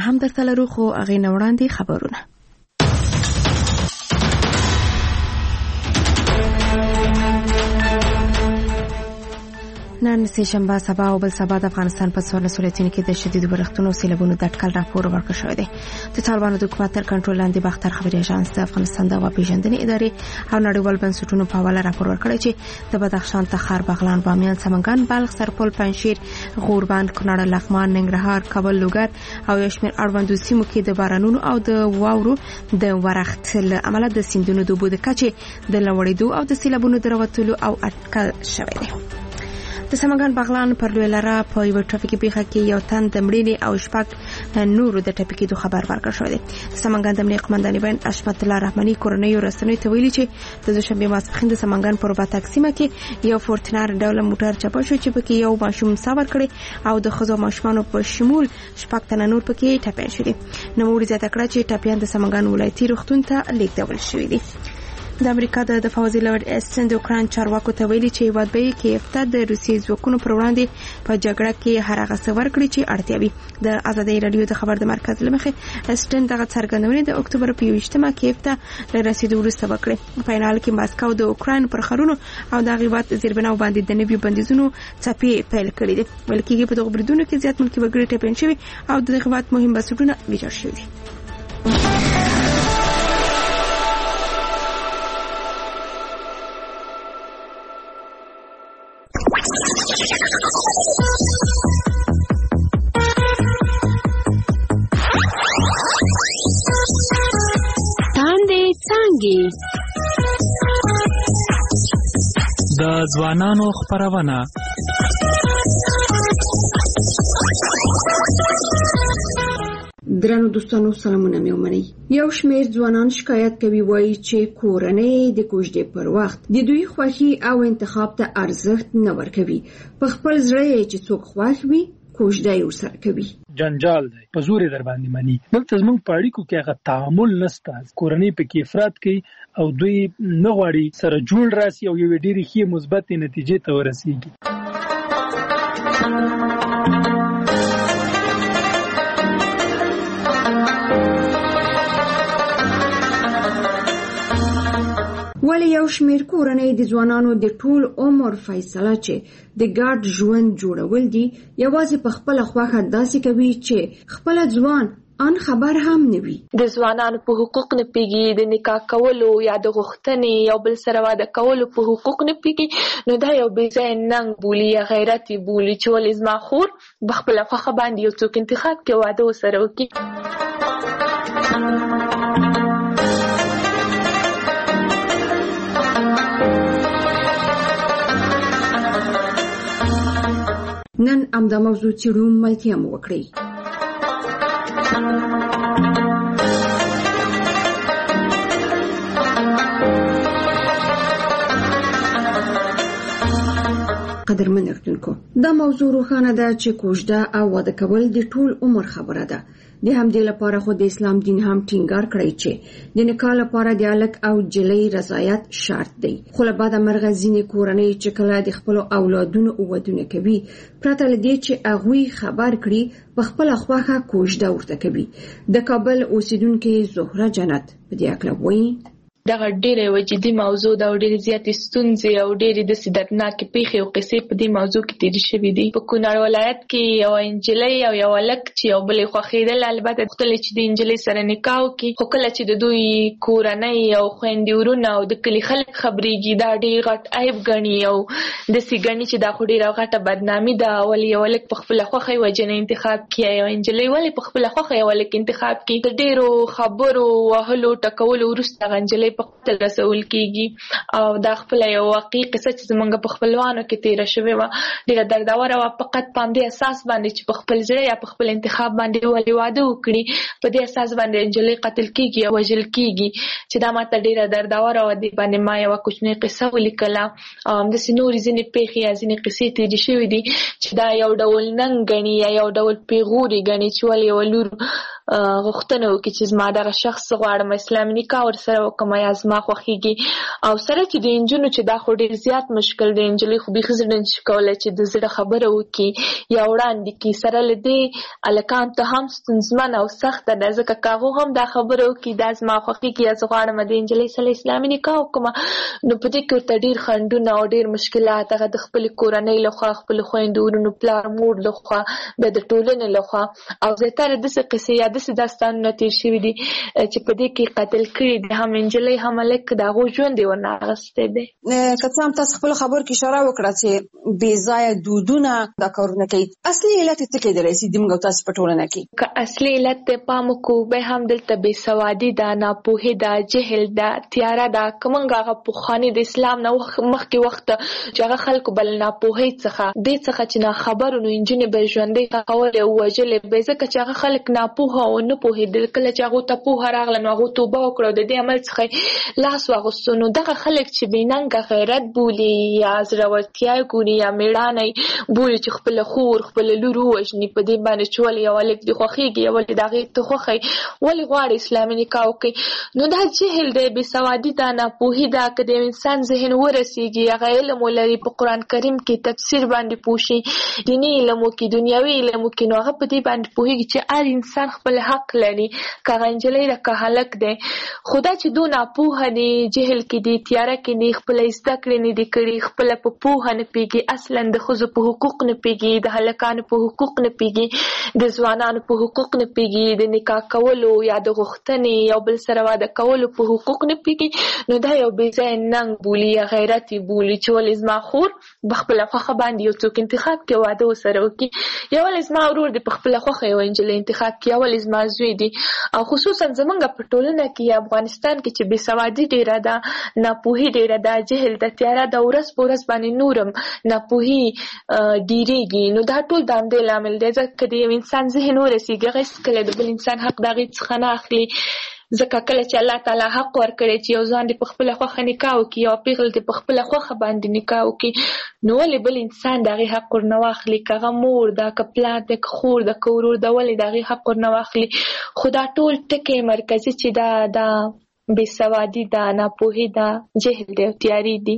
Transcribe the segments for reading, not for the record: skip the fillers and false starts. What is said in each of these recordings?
هم درته لرو، خو هغې نه وړاندې خبرونه. نن سه شنبه سبا او بل سبا د افغانستان په 14 ولایتونو کې د شدید برختونو سیلابونو د اټکل راپور ورکړ شوی دی. د طالبانو د حکومت تر کنټرول لاندې باختر خبري اژانس د افغانستان د هوا پیژندنې ادارې او نړیوال بنسټونو په حواله راپور ورکړی چې د بدخشان، تخار، بغلان، بامیان، سمنګان، بلخ، سرپل، پنجشیر، غوربند، کونړ، لغمان، ننګرهار، کابل، لوګر او یو شمېر اړوندو سیمو کې د بارانونو او د واورو د ورښت له امله د سیندونو د اوبو د کچې د لوړېدو او د سیلابونو د راوتلو او اټکل شوی دی. د سمنګان بغلان پر لوی لاره په یو ټرافیکي پیښه کې یو تن د مړینې او شپږ نورو د ټپي کېدو خبر ورکړل شوی دی. سمنګان د امنیت قومندان بین اشمت الله رحماني کورنیو رسنیو ته ویلي چې د دوشنبه ماسپښین د سمنګان په رباطک سیمه کې یو فورتنر ډول موټر چپه شو چې پکې یو ماشوم سوار کړي او د ښځو ماشومانو په شمول شپږ تنه نور پکې ټپیان شوي دي. نوموړي زیاته کړه چې ټپیان د سمنګان ولایتي روغتون ته لیږدول شوي دي. د امریکا د دفاع وزیر لورد اسټن د اوکراین چارواکو ته ویلي چې هیواد به کیف ته د روسي ځواکونو پر وړاندې په جګړه کې هر هغه څه ورکړي چې اړتیا وي. د ازادۍ رادیو د خبر د مرکز له مخې اسټن دغه څرګندونې د اکتوبر په 21مه کیف ته له رسیدو وروسته وکړې. په فینال کې ماسکو د اوکراین پر خرونو او د هیواد زیربناو باندې د نویو بندیزونو څپې پیل کړې دي. بلکې په دغه بریدونو کې زیات ملکي وګړي ټپیان شوي او د هیواد مهم بنسټونه ویجاړ شوي دي. د ځوانانو خپرونه. درنو دوستانو سلامونه مې ومنئ. یو شمېر ځوانان شکایت کوي وایي چې کورنۍ د کوژدې پر وخت د دوی خوښي او انتخاب ته ارزښت نه ورکوي. په خپل زړه چې څوک خوښ وي کوژده یې ورسره کوي. جنجال دی، په زور در باندې مني. دلته زموږ په اړیکو کې هغه تعامل نشته. کورنۍ په کې افراط کوي او دوی نه غواړي سره جوړ راسي او یو ډېرې ښې مثبتې نتیجې ته ورسیږي. ولی یو شمیر کورنۍ د ځوانانو د ټول عمر فیصله چې د ګډ ژوند جوړول دي یوازې په خپل خوښه داسې کوي چې خپل ځوان ان خبر هم نوي. د ځوانانو په حقوق نه پیږي، د نکاح کولو یا د غوښتنې یو بل سره واده کولو په حقوق نه پیږي، نو دا یو بې ځای ننګ بولي یا غیرت بولي چې ولې زما خور بخپل خوښه باندې یو څوک انتخاب کې واده وسره وکړي. نن امدا موضوع چیرو ملتیا مو وکړي. قدرمن اردوونکو، دا موضوع روښانه ده چې کوژده او واده کول د ټول عمر خبره ده. د همدې لپاره خو د اسلام دین هم ټینګار کړی چې د نکاح لپاره د هلک او جلۍ رضایت شرط دی. خو له بده مرغه ځینې کورنۍ چې کله د خپلو اولادونو ودونه کوي پرته له دې چې هغوی خبر کړي په خپله خوښه کوژده ورته کوي. د کابل اوسیدونکې زهره جنت په دې اړه وایي. دغه ډېرې وجدي موضوع دا ډېرې زیاتې ستونزې او ډېرې داسې دردناکې پیښې او قصې په دې موضوع کې تېرې شوي دي. په کونړ ولایت کې یو انجلۍ او یو هلک چې یو بل یې خوښېدل، البته غوښتل چې د انجلۍ سره نکاح وکړي، خو کله چې د دوی کورنۍ او خویندې ورونه او د کلي خلک خبرېږي دا ډېر غټ عیب ګڼي او داسې ګڼي چې دا خو ډېره غټه بدنامي ده. ولې یو هلک په خپله خوښه یوه جنۍ انتخاب کړي، یو انجلۍ ولې په خپله خوښه یو هلک انتخاب کړي. د ډېرو خبرو وهلو ټکولو وروسته هغه نجلۍ په خپل رسول کېږي او دا خپله یو واقعي قصه چې زموږ په خپلوانو کې تېره شوې وه ډېره دردوره وه. فقط په همدې اساس باندې چې په خپل زړه یا په خپل انتخاب باندې ولې واده وکړي، په دې اساس باندې نجلۍ قتل کېږي او وژل کېږي چې دا ماته ډېره دردوره وه. دې باندې ما یوه کوچنۍ قصه ولیکله او همداسې نورې ځینې پیښې یا ځینې قصې تېرې شوې دي چې دا یو ډول ننګ ګڼي یا یو ډول پیغورې ګڼي چې ولې یوه لور غوښتنه وکړي چې زما دغه شخص غواړم اسلامي نکاح ورسره وکړم یا زما خوښېږي. او سره چې د نجونو چې دا خو ډېر زیات مشکل دی، نجلۍ خو بیخي زړه نشي کولی چې د زړه خبره وکړي یا وړاندې کړي. سره له دې هلکانو ته هم ستونزمنه او سخته ده، ځکه که هغو هم دا خبره وکړي دا زما خوښېږي یا زه غواړم د نجلۍ سره اسلامي نکاح وکړم، نو په دې کې ورته ډېر خنډونه او ډېر مشکلات، هغه د خپلې کورنۍ لخوا، خپلو خویندو ورونو پلار مور لخوا، بیا د ټولنې لخوا، او زیاتره داسې قصې یا داسې داستانونه تېر شوي دي چې په دې کې قتل کړي دي هم نجلۍ هم هلک، د هغو ژوند یې ورنه اخیستی دی. که څه هم تاسو خپلو خبرو کې اشاره وکړه چې بې ځایه دودونه دا کارونه کوي، اصلي علت یې څه کېدلی سي د موږ او تاسو په ټولنه کې؟ که اصلي علت ته پام وکړو بیا هم دلته بېسوادي ده، ناپوهي ده، جهل ده، تیاره ده. که موږ هغه پخواني د اسلام نه مخکې وخت چې هغه خلکو به له ناپوهۍ څخه دې څخه چې ناخبرو نو نجونې به ژوندۍ ښخولې او وژلې به، ځکه چې هغه خلک ناپوهه او نه پوهېدل. کله چې هغو ته پوهه راغله نو هغو توبه وکړه او د دې عمل څخه لاس واغوستو. نو دغه خلک چې بېننګه غیرت بولي یا زړورتیا یې ګوري یا مېړانه بولي چې خپله خور خپله لور ووژني په دې باندې چې ولې یو هلک دې خوښېږي یا ولې د هغې ته خوښی ولې غواړي اسلامي نکاح وکړي، نو دا جهل دی، بېسوادي ده، ناپوهي ده. که د یو انسان ذهن ورسېږي، هغه علم ولري، په قرآن کریم کې تفسیر باندې پوه شي، دیني علم وکړي، دنیوي علم وکړي، نو هغه په دې باندې پوهېږي چې هر انسان خپل حق لري، که هغه نجلۍ ده که هلک دی. خو دا چې دو ناپوهه دي، جهل کې دي، تیاره کې دي، خپله زده کړې نه دي کړي، خپله په پوهه نه پوهېږي، اصلا د ښځو په حقوق نه پوهېږي، د هلکانو په حقوق نه پوهېږي، د ځوانانو په حقوق نه پوهېږي، د نکاح کولو یا د غوښتنې یو بل سره واده کولو په حقوق نه پوهېږي، نو دا یو بې ځایه ننګ بولي یا غیرت یې بولي چې ولې زما خور په خپله خوښه باندې یو څوک انتخاب کړي واده ورسره وکړي، یا ولې زما ورور دی په خپله خوښه یوه نجلۍ انتخاب کړي، یا ولې زما زوی دی. او خصوصا زمونږ په ټولنه کې یا افغانستان کې چې بېسوادي ډېره ده، ناپوهي ډېره ده، جهل ده، تیاره ده، ورځ په ورځ باندې نورم ناپوهي ډېرېږي، نو دا ټول د همدې لامل دی. ځکه د یو انسان ذهن ورسېږي، هغه هېڅکله د بل انسان حق د هغې څخه نه اخلي. ځکه کله چې الله تعالی حق ورکړی چې یو ځوان دې په خپله خوښه نکاح وکړي، یوه پېغله دې په خپله خوښه باندې نکاح وکړي، نو ولې بل انسان د هغې حق ورنه واخلي؟ که هغه مور ده، که پلار ده، که خور ده، که ورور ده، ولې د هغې حق ورنه واخلي؟ خو دا ټول ټکي مرکزي چې دا بېسوادي ده، ناپوهي ده، جهل دی او تیاري دي.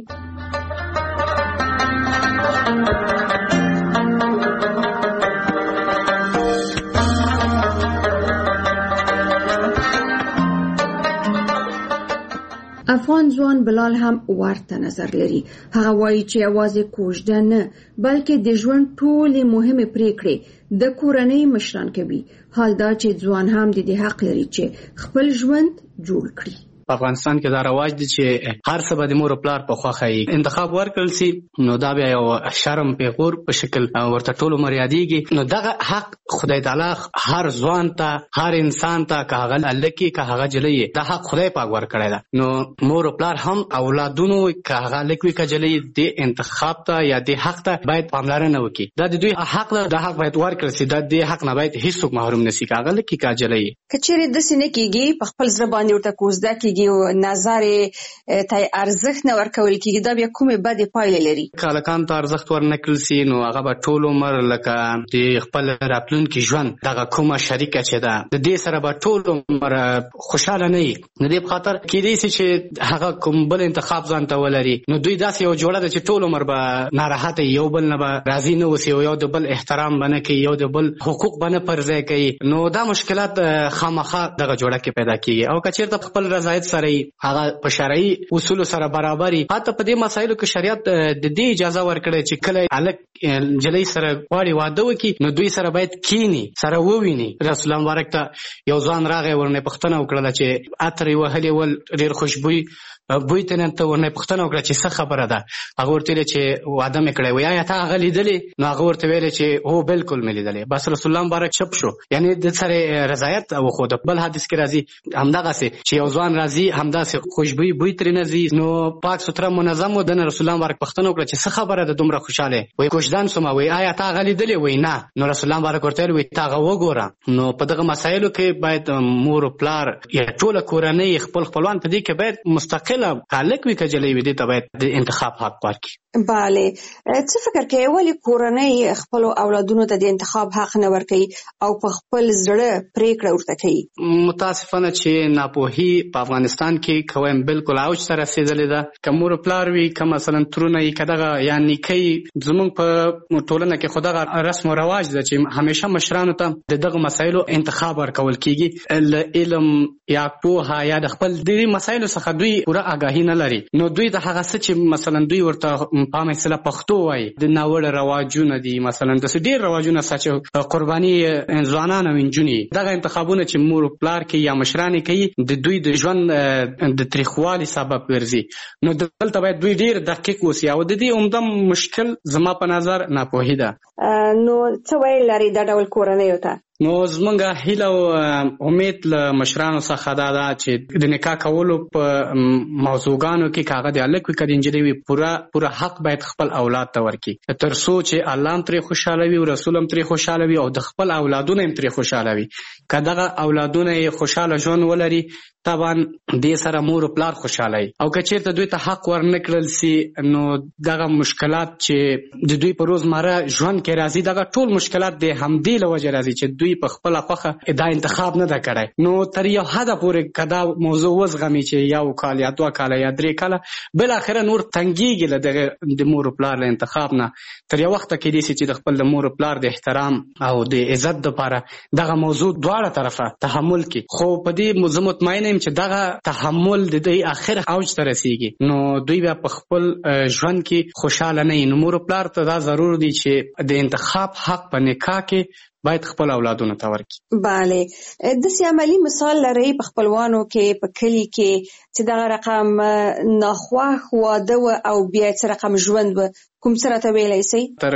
افغان ځوان بلال هم ورته نظر لري. هغه وایي چې یوازې کوژده نه بلکې د ژوند ټولې مهمې پریکړې د کورنۍ مشران کوي. حال دا چې ځوان هم د دې حق لري چې خپل ژوند جوړ کړي. په افغانستان کې دا رواج دی چې هر څه به د مور او پلار په خوښه یې انتخاب ورکړل شي، نو دا بیا یو شرم پیغور په شکل ورته ټول عمر یادېږي. نو دغه حق خدای تعالی هر ځوان ته، هر انسان ته، که هغه هلک که هغه نجلۍ، دا حق خدای پاک ورکړی ده. نو مور او پلار هم اولادونو که هغه هلک وي که نجلۍ، دې انتخاب ته یا دې حق ته باید پاملرنه وکړي. دا د دوی حق ده، دا حق باید ورکړل شي. دا دې حق نه باید هیڅوک محروم نه شي، که هغه هلک که نجلۍ. که چیرې داسې نه کېږي، په خپل زړه باندې ورته کوزده کېږي او نظر ته ارزښت نه ورکول کېږي، دا بیا کومې بدې پایلې لري؟ که هلکانو ته ارزښت ورنه کړل شي، نو هغه به ټول عمر لکه د خپل راتلونکي ژوند دغه کومه شریکه چې ده، د دې سره به ټول عمر خوشحاله نه وي. د دې په خاطر کېدی شي چې هغه کوم بل انتخاب ځان ته ولري، نو دوی داسې یو جوړه ده چې ټول عمر به ناراحته، یو بل نه به راضي نه اوسي، یو د بل احترام به نه کوي، یو د بل حقوق به نه پر ځای کوي. نو دا مشکلات خامخا دغه جوړه کې پیدا کېږي. او که چېرته خپل رضایت سره هغه په شرعي اصولو سره برابري، حتی په دې مسایلو کې شریعت د دې اجازه ورکړې چې کله هلک نجلۍ سره غواړي واده وکړي، نو دوی سره باید کینی، سره وویني. رسول الله مبارک ته یو ځوان راغی، ورنه پوښتنه وکړله چې عطر یې وهلې ول، ډېر خوشبوي بوی ته نه ته ورنه پوښتنه وکړه چې څه خبره ده. هغه ورته ویلې چې واده مې کړی و، یا ته هغه لیدلې؟ نو هغه ورته ویلې چې هو بالکل مې لیدلې. بس رسول الله مبارک چپ شو، یعنی د سره رضایت وښوده. بل حدیث کې راځي همدغسې چې یو ځوان راځي راځي همداسې خوشبوئی بوی ترې نه ځي. نو پاک ستره منظم و. د رسول الله مبارک پوښتنه وکړه چې څه خبره ده دومره خوشاله؟ وایي کوژدان سوم. وایي آیا تا هغه لیدلې؟ وایي نه. نو رسول الله مبارک ورته وایي تا هغه وګوره. نو په دغه مسایلو کې باید مور او پلار یا ټوله کورنۍ خپلوان په دې کې باید مستقله هلک وي که جلۍ وي، دې ته باید د انتخاب حق ورکړي. بله، څه فکر کوي ولې کورنۍ خپل اولادونو ته د انتخاب حق نه ورکوي او په خپل زړه پریکړه ورته کوي؟ متاسفانه چې ناپوهي په افغانستان کې کوم بالکل اوج ته رسیدلې ده. که مور پلار وي، که مثلا ترونه یې، که دغه یا نیکۍ، زموږ په ټولنه کې خو دغه رسم او رواج ده چې همیشه مشرانو ته د دغه مسایلو انتخاب ورکول کیږي. له علم یا پوهه یا د خپل دې مسایلو څخه دوی پوره آګاهي نه لري. نو دوی د هغه څه چې مثلا دوی ورته په مثلا پښتو وایي د ناوړه رواجونه دي، مثلا د ډېر رواجونه چې قرباني ځوانان او نجونې، دغه انتخابونه چې مور پلار کې یا مشران کوي د دوی د ژوند د تریخوالي سبب ګرځي. نو دلته باید دوی ډېر دقیق اوسي او د دې عمده مشکل زما په نظر ناپوهي ده. نو څه ویل لري دا ډول کورنیو ته؟ نو زمونږ هیله او امید له مشرانو څخه دا ده چې د نکاح کولو په موضوعګانو کې که هغه د هلک وي که د نجلۍ وي، پوره حق باید خپل اولاد ته ورکړي، تر څو چې الله هم ترې خوشحاله وي او رسول هم ترې خوشحاله وي او د خپل اولادونه هم ترې خوشحاله وي. که دغه اولادونه یې خوشحاله ژوند ولري، طبعا دې سره مور او پلار خوشحاله وي. او که چېرته دوی ته حق ورنکړل سي، نو دغه مشکلات چې د دوی په روزمره ژوند کې راځي، دغه ټول مشکلات د همدې له وجې راځي چې دوی په خپله خوښه دا انتخاب نه ده کړی. نو تر یو حده پورې که دا موضوع وزغمي چې یو کال یا 2 کاله یا 3 کاله، بالاخره نور تنګېږي له دغه د مور او پلار له انتخاب نه. تر یو وخته کېدای سي چې د خپل د مور او پلار د احترام او د عزت دپاره دغه موضوع دواړه طرفه تحمل کړي. خو په دې زه مطمئنه یم چې دغه تحمل د دوی آخر اوج ته رسیږي، نو دوی بیا په خپل ژوند کې خوشحاله نه وي. نو مور او پلار ته دا ضرور دی چې د انتخاب حق په نکاح کې باید خپل اولادونو ته ورکړي. بله، داسې عملي مثال لرئ په خپلوانو کې، په کلي کې چې دغه رقم ناخوښ واده و او بیا څه رقم ژوند و؟ کوم څه راته ویلی سئ؟ تر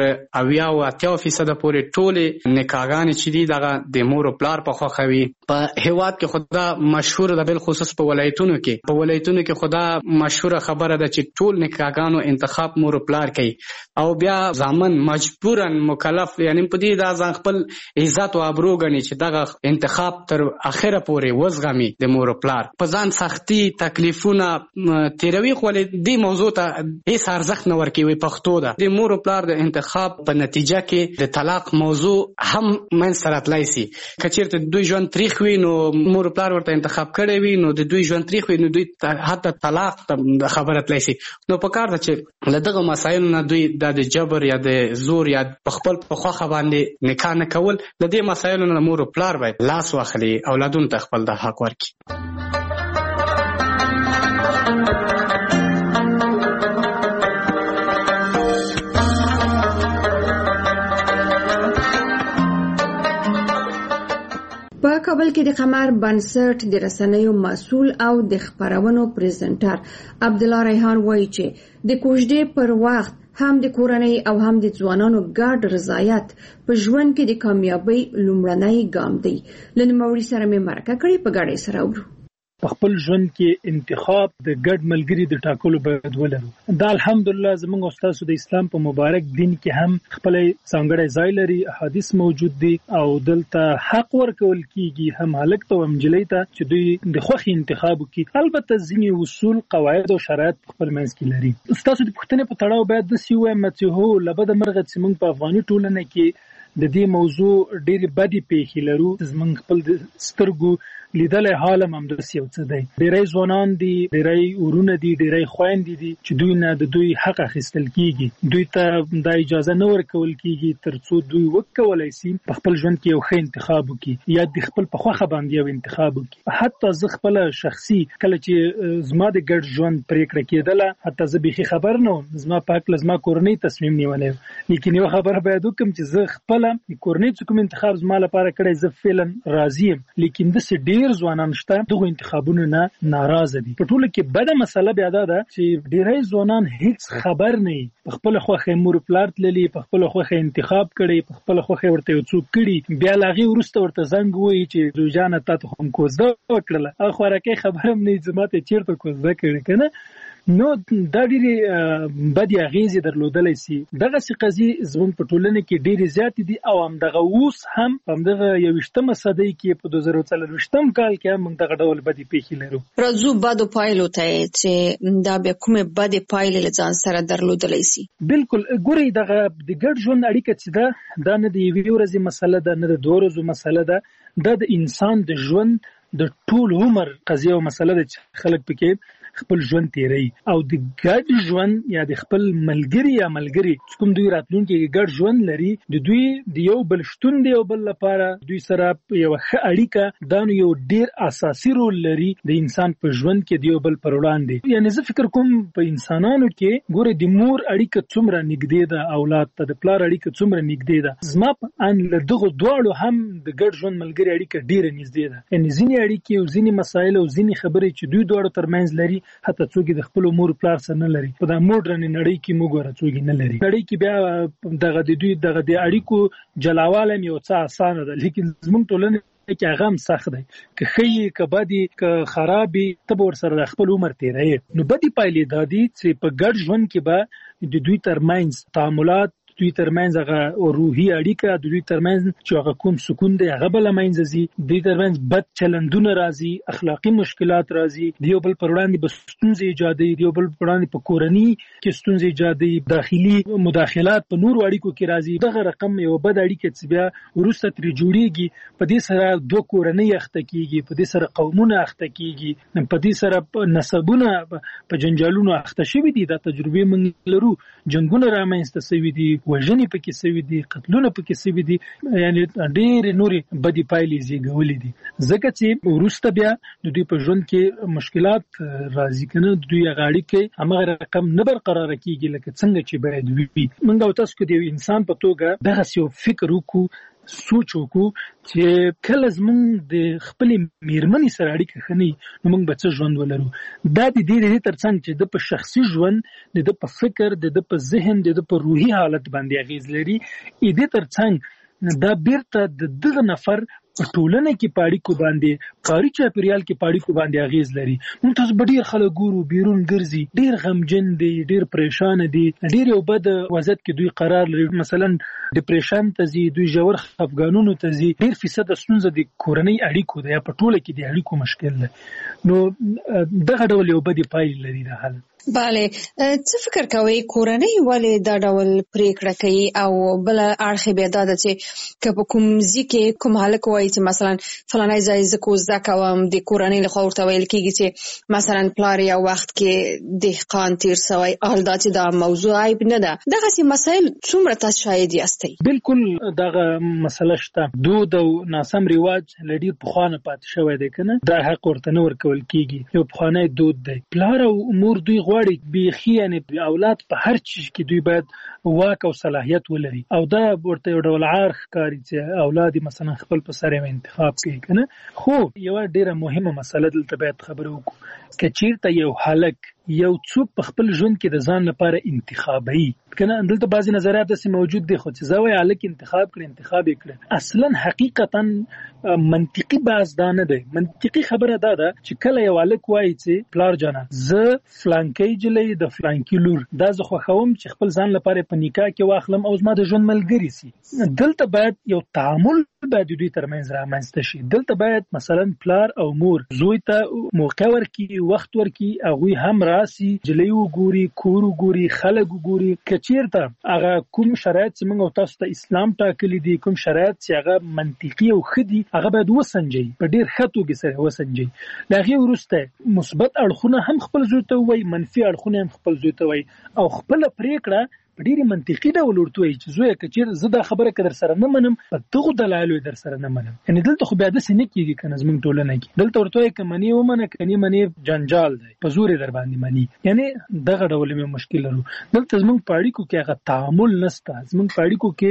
80-80% پورې ټولې نکاحګانې چې دي دغه د مور او پلار په خوښه وي. په هېواد کې خو دا مشهوره ده، بالخصوص په ولایتونو کې خو دا مشهوره خبره ده چې ټول نکاحګانو انتخاب مور او پلار کوي او بیا ځامن مجبورا مکلف، یعنی په دې دا ځان خپل عزت او ابرو ګڼي چې دغه انتخاب تر اخره پورې وزغمي د مور او پلار. په ځان سختي تکلیفونه تیروي، خو دې موضوع ته هیڅ ارزښت نه ورکوي. پښتو ده د مور او پلار د انتخاب په نتیجه کې د طلاق موضوع هم منځته راتلی سي. که چېرته دوی ژوند تریخ وي، نو مور او پلار ورته انتخاب کړی وي، نو د دوی ژوند تریخ وي، نو دوی حتی طلاق ته خبره تلی سي. نو پکار ده چې له دغه مسایلو نه دوی د جبر یا د زور یا په خپل په خوښه باندې نکاح نه کول، له دې مسایلو نه مور او پلار باید لاس واخلي، اولادونو ته خپل د حق ورکړي. په کابل کې د قمر بنسټ د رسنیو مسؤل او د خبرونو پریزنټر عبدالله ریحان وایي چې د کوژدې پر وخت هم د کورنۍ او هم د ځوانانو ګډ رضایت په ژوند کې د کامیابۍ لومړنی ګام دی. له نوموړي سره مې مرکه کړې، په ګډه سره اورو. په خپل ژوند کې انتخاب د ګډ ملګري د ټاکلو باید ولرو. دا الحمدلله زموږ استاد د اسلام په مبارک دین کې هم خپل ځانګړی ځای لري، احادیث موجود دي او دلته حق ورکول کیږي هم هلک ته او نجلۍ ته چې دوی د خوښي انتخاب وکړي. البته ځینې اصول، قواعد او شرایط خپل منځ کې لري. ستاسو د پوښتنې په تړاو باید داسې ووایم چې هو، له بده مرغه چې موږ په افغاني ټولنه کې د دې موضوع ډېرې بدې پیښې لرو. زموږ خپل د سترګو لیدلی حال هم همداسې یو څه دی. ډېری ځوانان دي، ډېری ورونه دي، ډېری خویندې دي چې دوی نه د دوی حق اخیستل کیږي. دوی ته دا اجازه نه ورکول کیږي تر څو دوی وکولی سي په خپل ژوند کې یو ښه انتخاب وکړي یا د خپل په خوښه باندې یو انتخاب وکړي. حتی زه خپله شخصي کله چې زما د ګډ ژوند پرېکړه کېدله، حتی زه بیخي خبر نه وم، زما په هکله زما کورنۍ تصمیم نیولی، لیکن یو خبره باید وکړم چې زه خپله خپل کورنۍ کوم انتخاب زما لپاره کړی زه فعلا راضی یم، لیکن د ډیر ځوانان شته دغه انتخابونو نه ناراضه دي. په ټوله کې بده مسله بیا دا ده چې ډیری ځوانان هیڅ خبر نه وي، په خپل خوخه مور پلار تللی، په خپل خوخه انتخاب کړي، په خپل خوخه ورته څوک کړي، بیا لاغي ورسته ورته زنګ وایي چې روزانه تاسو هم کوزده وکړه او خوراکي خبرم نه زماته چیرته کوزده کړي کنه. نو دا ډېری بدی اغیزې درلودلای شي. دغه څه قضیې زموږ په ټولنه کې ډېری زیات دي او همدغه اوس هم همدغه 21مه صدۍ کې په 2024م کال کې هم دغه ډول بدی پیښې لرو. راځو بدو پایلو ته چې دا بیا کومه بدی پایلې لځان سره درلودلای شي. بالکل ګوري دغه د ګډ ژوند اړیکه چې دا نه د یوې ورځې مسله ده، نه د 2 ورځې مسله ده، دا د انسان د ژوند د ټول عمر قضیه او مسله ده چې خلک پکې خپل ژوند تیری او د ګډ ژوند یا د خپل ملګری کوم دوی راتلونکي ګډ ژوند لري، د دوی د یو بل شتون دی او بل لپاره دوی سره یو ښه اړیکه دا یو ډیر اساسي رول لري د انسان په ژوند کې دی یو بل پر وړاندې. یعنی زه فکر کوم په انسانانو کې ګوره د مور اړیکه څومره نږدې ده اولاد ته، د پلار اړیکه څومره نږدې ده، زما په ان له دغه دواړو هم د ګډ ژوند ملګری اړیکه ډیره نږدې ده. یعنی ځینې اړیکې او ځینې مسایل او ځینې خبرې چې دوی دواړو ترمنځ لري حتی څوک د خپل مور پلار سره نه لري. په دا موډرن نړۍ کې موږ ورڅوګي نه لري. نړۍ کې بیا دغه د دوی دغه د اړیکو جلاواله یو څه اسانه ده، لیکن زموږ ټولنه کې هغه هم سخت دی. که ښه که بدی که خرابي ته ور سره خپل عمر تیری. نو بدی پایلې دادي چې په ګډ ژوند کې به د دوی ترمنځ تعاملات، دوی ترمنځ هغه روحي اړیکه، دوی ترمنځ چې هغه کوم سکون دی هغه بل منځ زی، دوی ترمنځ بد چلندونه راځي، اخلاقی مشکلات راځي، دیو بل پر وړاندې به ستونزې ایجادوي، دیو بل پر وړاندې په کورنۍ کې ستونزې ایجادوي، داخلي مداخلات په نورو اړیکو کې راځي. دغه رقم یو بد اړیکه چې بیا وروسته ترې جوړیږي، په دې سره دوه کورنۍ اخته کیږي، په دې سره قومونه اخته کیږي، په دې سره نسبونه په جنجالونو اخته شوي دي. دا تجربه موږ لرو، جنگونه رامنځته شوي دي، وژنې پکې شوي دي، قتلونه پکې شوي دي، یعنی ډېرې نورې بدې پایلې زیږولې دي. ځکه چې وروسته بیا د دوی په ژوند کې مشکلات راځي کنه، دوی هغه اړیکې همغه رقم نه برقراره کیږي لکه څنګه چې باید وي. موږ او تاسو د یو انسان په توګه دغه یو فکر وکړو، سوچ وکړو چې کله زموږ د خپل میرمنې سره اړیکه ښه نه نو موږ به څه ژوند ولرو. دا د دې ترڅنګ چې د په شخصي ژوند د په فکر د په ذهن د په روحي حالت باندې اغیز لري. دې ترڅنګ دا بیرته د دغه نفر په ټولنه کې پاړیکو باندې کاري چاپیریال کې پاړیکو باندې اغیز لري. موږ تاسو به ډیر خلک ګورو بیرون ګرځي، ډیر غمجن دي، ډیر پریشان دي، ډیر یو بد وضعیت کې دوی قرار لري، مثلا ډیپریشن ته ځي، دوی ژور خفګانونو ته ځي. ډیر فیصد ستونزه د کورنۍ اړیکو ده یا په ټوله کې د اړیکو مشکل ده. نو دغه ډول یو بد پایله لري د حل. بله، څه فکر کوي کورنۍ ولې دا ډول پریکړه کوي او بل اړخ بیا دا چې که په کوم ځای کې کوم هلک وایي چې مثلا فلاني ځای زه کوزده کوم، د کورنۍ لخوا ورته ویل کېږي چې مثلا پلار یو وخت کې دهقان تیر سوی، حال دا چې دا موضوع عیب نه ده. دغسې مسایل څومره تاسو شاهد یاستئ؟ بالکل دغه مسله شته. دود او ناسم رواج له ډېر پخوانه پاتې شوی دی کنه، دا حق ورته نه ورکول کېږي، یو پخوانی دود دی. پلار او مور دوی غواړي بیخي یعنی اولاد په هر چیز کې دوی باید واک او صلاحیت ولري او دا ورته یو ډول عار ښکاري چې اولاد مثلا خپل په سر یې انتخاب کوي کنه. خو یو ډیره مهمه مسله دلته باید خبرې وکړو که چیرته یو هلک یو څوک په خپل ژوند کې د ځان لپاره انتخابي کنه، دلته بعضی نظریات داسې موجود دي خو چې زه وایم هلک انتخاب کړي اصلا حقیقتا منطقي بحث دا نه دی. منطقي خبره دا ده چې کله یو هلک وایي چې پلار جانه زه فلانکی جلۍ د فلانکی لور دا زه خوښوم چې خپل ځان لپاره په نکاح کې واخلم او زما د ژوند ملګری سي، دلته باید یو تعامل باید دوی ترمنځ رامنځته شي. دلته باید مثلا پلار او مور زوی ته موقع ورکړي، وخت ورکړي، هغوی هم راسي، جلۍ وګوري، کور وګوري، خلک وګوري. که چیرته هغه کوم شرایط چې موږ او تاسو ته اسلام ټاکلي دي، کوم شرایط چې هغه منطقي او ښه دي، هغه باید وسنجي، په ډیر ښه توګه سره وسنجي. له هغې وروسته مثبت اړخونه هم خپل زوی ته ووایي، منفي اړخونه هم خپل زوی ته ووایي او خپله پرېکړه په ډېرې منطقي ډول ورته وایي چې زویه که چېرې زه دا خبره که در سره نه منم په دغو دلایلو در سره نه منم. یعنې دلته خو بیا داسې نه کېږي که نه زموږ ټولنه کې. دلته ورته وایي که منې ومنه که نه منې جنجال دی، په زور یې در باندې مني. یعنې دغه ډول مې مشکل لرو. دلته زموږ په اړیکو کې هغه تعامل نشته، زموږ په اړیکو کې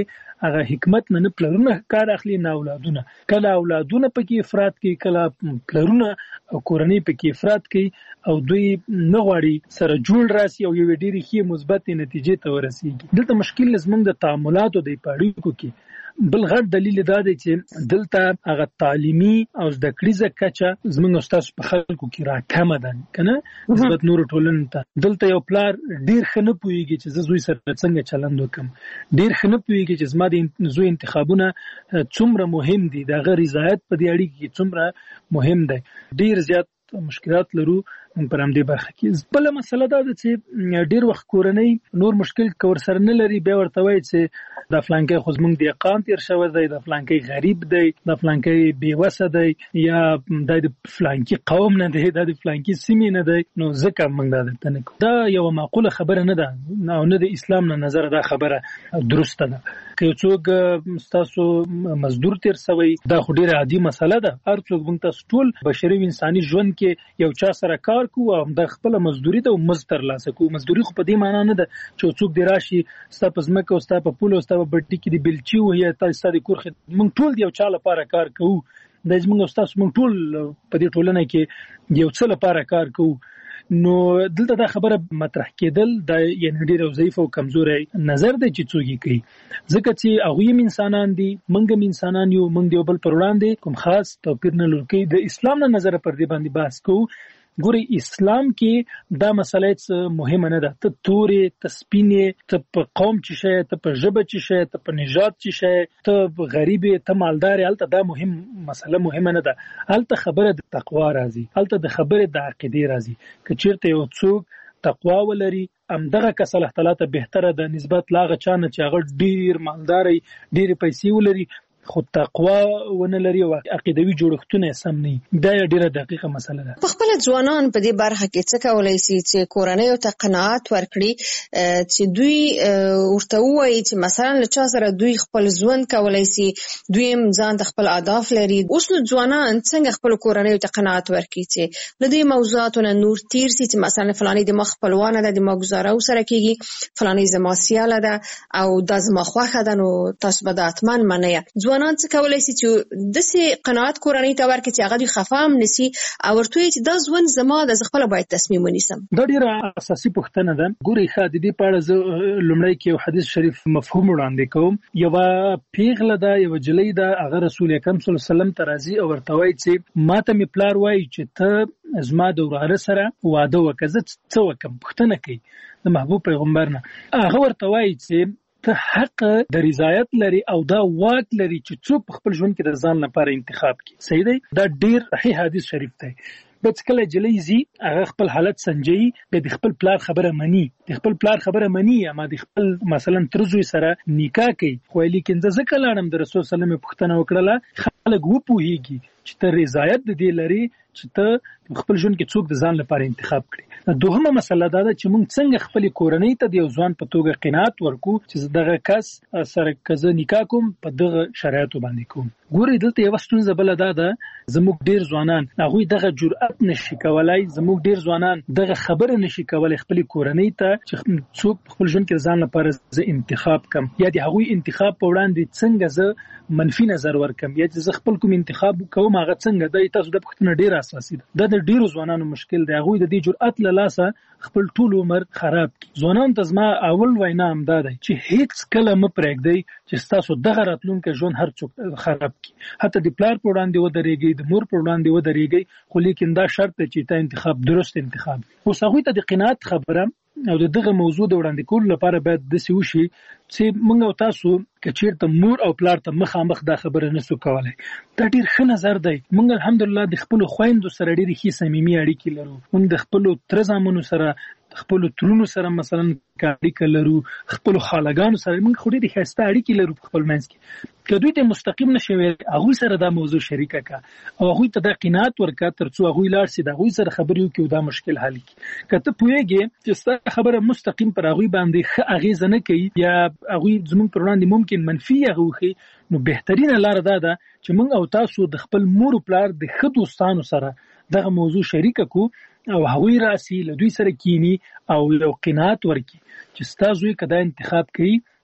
هغه حکمت نه پلرونه کار اخلي نه اولادونه. کله اولادونه پکې افراط کوي، کله پلرونه او کورنۍ پکې افراط کوي او دوی نه غواړي سره جوړ راسي او یو ډېری ښې مثبت نتیجې ته ورسیږي. دلته مشکل زموږ د تعاملاتو د اړیکو کې بل غټ دلیل دا دی چې دلته هغه تعلیمي او زده کړیزه کچه زموږ استاد په خلکو کې راکمه ده کنه نسبت نور ټولنې ته. دلته یو پلار ډیر ښه نه پوهیږي چې زه زوی سره څنګه چلند وکم، ډیر ښه نه پوهیږي چې زما د زوی انتخابونه څومره مهم دي، دغه رضایت په دې اړیکه کې څومره مهم دی. ډیر زیات مشکلات لرو پر همدې برخه کې. بل مسله دا ده چې ډیر وخت کورنۍ نور مشکل کور سره نه لري، بیا ورته وایي چې دا فلانکی خو زموږ د اقام تیر شوی دی، دا فلانکی غریب دی، دا فلانکی بیوسه دی، یا دا د فلانکی قوم نه دی، دا د فلانکی سیمې نه دی، نو ځکه موږ دا درته نه کوو. دا یو معقوله خبره نه ده او نه د اسلام نه نظر دا خبره درسته ده. که یو څوک ستاسو مزدور تیر شوی دا خو ډیره عادي مسله ده. هر څوک موږ تاسو ټول بشري انساني ژوند کې یو چا سره کار کوو او د خپل مزدوري ته مزد ترلاسه کوو. مزدوري خو په دې معنی نه ده چې څوک دی راشي ستا په ځمکه او ستا په پول او ستا په بټي کې د بلچي وي تا ستا د کور خدمت. موږ ټول یو چا لپاره کار کوو. د زموږ استاد موږ ټول په دې ټولنه کې یو څه لپاره کار کوو. نو دلته دا خبره مطرح کېدل دا یعنی ډېر ضعیف او کمزوري نظر دی چې څوک کوي، ځکه چې هغه انسانان دي، موږ انسانان یو، موږ یو بل پر وړاندې کوم خاص توپیر نه لرو. کې د اسلام نه نظر پر دې باندې بحث کوو. ګوري اسلام کې دا مسله مهمه نه ده، ته تورې، ته سپینې، ته په قوم چې شې، ته په ژبه چې شې، ته په نژاد چې شې، ته غریبې، ته مالدار، هلته دا مسله مهمه نه ده. هلته خبره د تقوا راځي، هلته د خبره د عقیدې راځي. که چیرته یو څوک تقوا ولري همدغه کس الله تعالی ته بهتره ده نسبت لاغه چانه چې هغه ډیر مالداري، ډیر پیسې ولري خو تقوا ونه لري او عقیدوي جوړښتونه سم نه. دا ډیره دقیقه مسله ده. په خپل ځوانان په دې برخه کې څه کولای شي چې کورنۍ او ته قناعت ورکړي چې دوی ورته وایي چې مثلا له چا سره دوی خپل ژوند کولای شي، دوی ځان د خپل اهداف لري. اوس نو ځوانان څنګه خپل کورنۍ ته قناعت ورکړي چې له دې موضوعاتو نور تیر شي چې مثلا فلاني د ما خپلوانه ده، د ما گزاره سره کیږي، فلاني زما سیاله ده او د زما خوښه ده، نو تاسو به د اتمن منئ. ځوانان څه کولای شي چې داسې قناعت کورنۍ ته ورکړي چې هغه دوی خفه هم نشي او ورته وایي چې دا ژوند زما ده، زه خپله باید تصمیم ونیسم. دا ډېره اساسي پوښتنه ده. ګورئ ښه د دې په اړه زه لومړی کې یو حدیث شریف مفهوم وړاندې کوم. یوه پیغله ده، یوه جلۍ ده، هغه رسول اکرم صلی الله علیه وسلم ته راځي او ورته وایي چې ما ته مې پلار وایي چې ته زما د وراره سره واده وکړه، زه څه وکړم؟ پوښتنه کوي د محبوب پیغمبر نه. هغه ورته وایي چې ته حق د رضایت لري او دا واک لري چې څوک په خپل ژوند کې د ځان لپاره انتخاب کړي. صحیح دی؟ دا ډیر صحیح حدیث شریف دی. بس کله جلۍ زی هغه خپل حالت سنجي، به د خپل پلار خبره مني، د خپل پلار خبره مني، اما د خپل مثلا ترزوی سره نکاح کوي. خو لیکن ځکه لاړم د رسول صلی الله علیه وسلم پوښتنه وکړه، خلک وپوهیږي چې ته رضایت د دې لري چې ته خپل ژوند کې څوک د ځان لپاره انتخاب کړي. دوهمه مسله دا ده چې موږ څنګه خپل کورنۍ ته د یو ځوان په توګه قناعت ورکو چې دغه کس سره کزه نکاح کوم په دغه شرایطو باندې کوم. ګورئ دلته یو ستونزه بل دا ده، زموږ ډیر ځوانان هغه دغه جرأت نشي کولای، زموږ ډیر ځوانان دغه خبره نشي کولای خپل کورنۍ ته چې څوک خپل ژوند کې ځان لپاره ز انتخاب کم، یا د هغه انتخاب په وړاندې څنګه ز منفي نظر ورکم، یا چې ز خپل کوم انتخاب کوم هغه څنګه د تاسو د پښتنه ډیر اساسي ده. د ډیرو ځوانانو مشکل دی، هغه د دې جرأت لاسه خپل ټول عمر خراب کی. ځوانان ته زما اول وینا هم دا دی چې هیڅ کله م پرېږدئ چې تاسو دغه راتلونکي ژوند هر څوک خراب کی. حتی د پلار په وړاندې ودرېږئ، د مور په وړاندې ودرېږئ، خو لیکن دا شرط دی چې تا انتخاب درست انتخاب. اوس هغوی ته د قناعت خبره او دغه موضوع د وړاندې کولو لپاره باید داسې وشي چې موږ او تاسو که چیرته مور او پلار ته مخامخ دا خبره نسو کولای. دا ډیر ښه نظر دی. موږ الحمدلله د خپل خويندو سره ډېرې ښې صمیمي اړیکې لرو. موږ د خپل تر زامنو سره، خپل ترونو سره مثلا اړیکه لرو، خپل خالګانو سره موږ خو ډېرې ښایسته اړیکې لرو په خپل منځ کې. که دوی ته مستقیم نشي هغوی سره دا موضوع شریکه کا او هغوی ته دا قناعت ورکا تر څو هغوی لاړ شي د هغوی سره خبرې وکړي او دا مشکل حل کړي. که ته پوهېږې چې ستا خبره مستقیم پر هغوی باندې ښه اغېزه نه کوي یا هغوی زموږ پر وړاندې ممکن منفي هغه وښيي، نو بهترینه لاره دا ده چې موږ او تاسو د خپل مور او پلار د ښه دوستانو سره دغه موضوع شریکه کو او هغوی راسي له دوی سره کینی او یو قناعت ورکړي چې ستا زوی که دا انتخاب کوي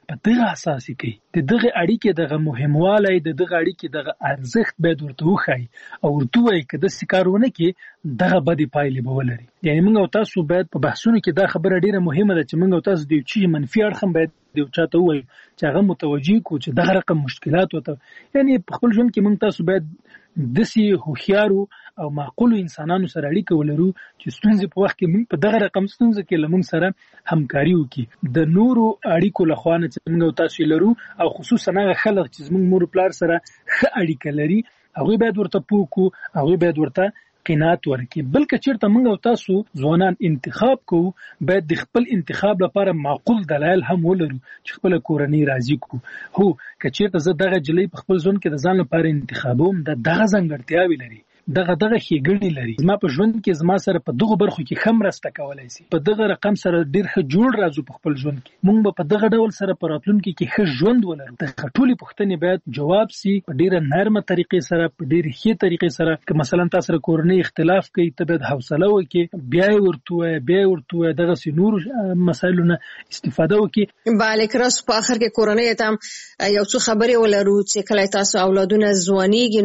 په دغه اساس کوي د دغه اړیکې دغه مهموالی د دغه اړیکې دغه ارزښت باید ورته وښایي او ورته وایي که داسې کارونه کې دغه بدې پایلې به ولري. یعنې موږ او تاسو باید په بحثونو کې دا خبره ډیره مهمه ده چې موږ او تاسو د یو چیز منفي اړخ هم باید د یو چاته ووایو چې هغه متوجه کړو چې دغه رقم مشکلات ورته، یعنې په خپل ژوند کې موږ تاسو باید داسې هوښیارو او معقولو انسانانو سره اړیکه ولرو چې ستونزې په وخت کې موږ په دغه رقم ستونزه کې له موږ سره همکاري وکړي. د نورو اړیکو له خوا نه چې موږ او تاسو لرو او خصوصا هغه خلک چې زموږ مور پلار سره ښه اړیکه لري هغوی باید ورته پوه کړو، هغوی باید ورته قناعت ورکړي. بلکې چېرته موږ او تاسو ځوانان انتخاب کوو باید د خپل انتخاب لپاره معقول دلایل هم ولرو چې خپله کورنۍ راضي کړو. هو که چېرته زه دغه جلۍ په خپل ژوند کې د ځان لپاره انتخابوم دغه ځانګړتیاوې لري، دغه ښېګڼې لري، زما په ژوند کې زما سره په دغو برخو کې ښه مرسته کولی شي، په دغه رقم سره ډېر ښه جوړ راځو په خپل ژوند کې، موږ به په دغه ډول سره په راتلونکي کې ښه ژوند ولرو. دغه ټولې پوښتنې باید جواب سي په ډېره نرمه طریقې سره، په ډېرې ښې طریقې سره. که مثلا تا سره کورنۍ اختلاف کوي ته باید حوصله وکړې، بیا یې ورته ووایې، دغسې نورو مسایلو نه استفاده وکړي. بله کراس په آخر کې کورنۍ ته هم یو څو خبرې ولرو چې کله تاسو اولادونه ځوانېږي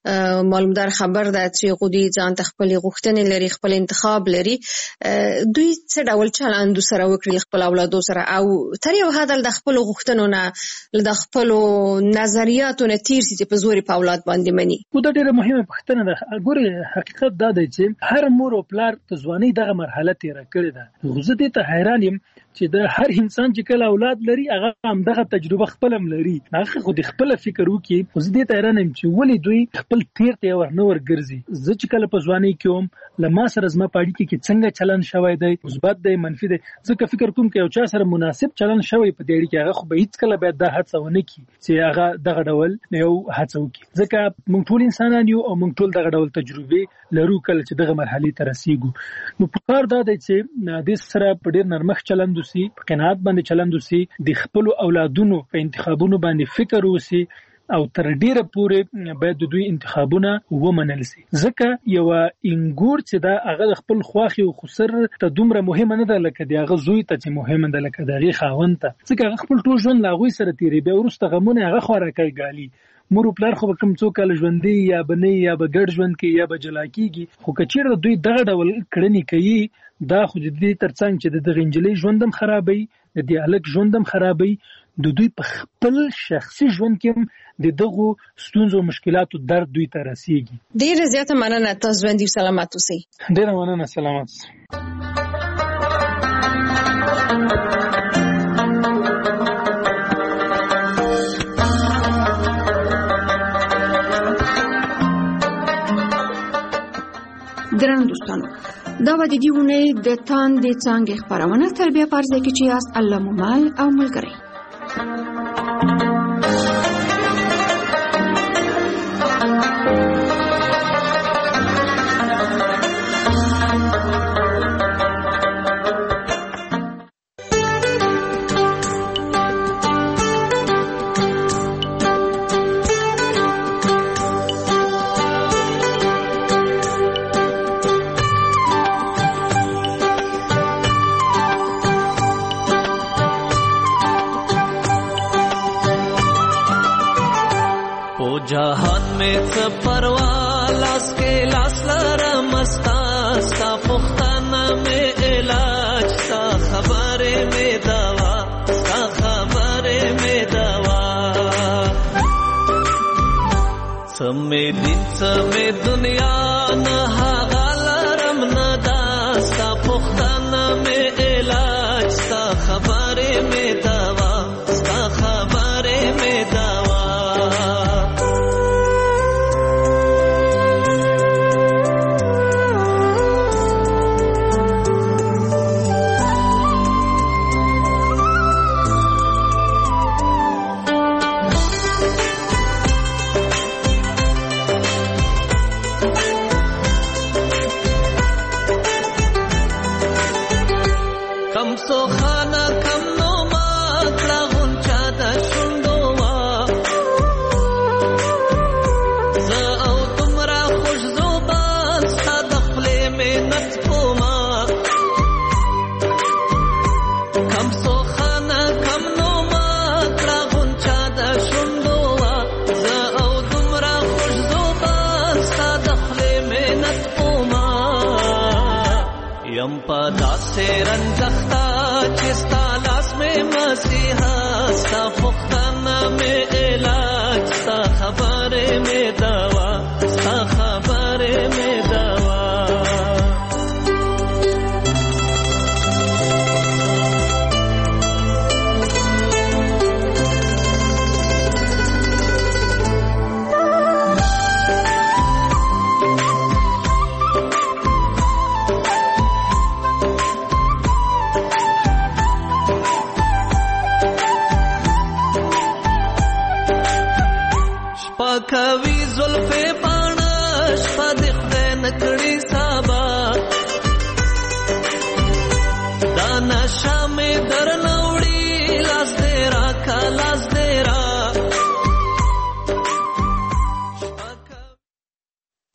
نو معلومدار خبر ده چې غوډي ځان ته خپل غوښتنې لري، خپل انتخاب لري، دوی څه ډول چلند سره وکړي خپل اولادو سره او تر یو حد د خپل غوښتنو نه د خپل نظریاتو نه تیر سي چې په زور په اولاد باندې مني. دا ډیره مهمه پوښتنه ده. ګوره حقیقت دا دی چې هر مور او پلار د ځوانۍ دغه مرحله تیره کړې ده. زه دې ته حیران یم چې د هر انسان چې کله اولاد لري هغه هم دغه تجربه خپل هم لري، هغه خو د خپل فکر وکړي. خو زه دې ته حیران یم چې ولې دوی خپل تیر ته ورنه ورګرځي. زه چې کله په ځوانۍ کې وم له ما سره زما په اړیکه کې څنګه چلند شوی دی، مثبت دی منفي دی، ځکه فکر کوم که یو چا سره مناسب چلند شوی په دې اړیکه هغه خو به هیڅکله باید دا هڅه ونه کړي چې هغه دغه ډول یو هڅه وکړي، ځکه موږ ټول انسانان یو او موږ ټول دغه ډول تجربې لرو کله چې دغه مرحلې ته رسیږو. نو پکار دا دی چې د سره په ډېر نرمښت چلند وسي، په قناعت باندې چلند وسي، د خپل اولادونو په انتخابونو باندې فکر وسي او تر ډیره پورې باید د دوی انتخابونه ومنل شي. ځکه یو انګور چې دا هغه خپل خواخي او خسر ته دومره مهمه نه ده لکه د هغه زوی ته چې مهمه ده لکه د هغې خاوند ته، ځکه هغه خپل ټول ژوند له هغوی سره تېروي، بیا وروسته غمونه هغه خوراکی ګالي. مور او پلار خو به کوم څو کاله ژوندي یا به نه یا به ګډ ژوند کوي یا به جلا کېږي. خو که چېرته دوی دغه ډول کړنې کوي دا خو د دې تر څنګ چې د دغه نجلۍ ژوند هم خرابوي، د دې هلک ژوند هم خرابوي، د دوی په خپل شخصي ژوند کې هم د دغو ستونزو مشکلاتو درد دوی ته رسیږي. ډېره زیاته مننه، تاسو ژوندي سلامت اوسئ. ډېره مننه، سلامت اوسئ. درنو دوستانو، دا به د دې اونۍ د تاندې څانګې خپرونه تر بیا په ځای کې چې یاست الله مو مل او ملګری. जहान में परवा लास के लास मस्ता सा पुख्ताना में इलाज सा खबरे में दवा सा खबरे में दवा समय दिन समय दुनिया न हागालरम न दा सा पुख्ताना में इलाज सा खबरे में दवा सा खबरे में दवा یم پدا سے رنزختا چستا لاس میں مسیحا ستا پختانا میں علاج ستا خبر میں دوا ستا خبر میں دوا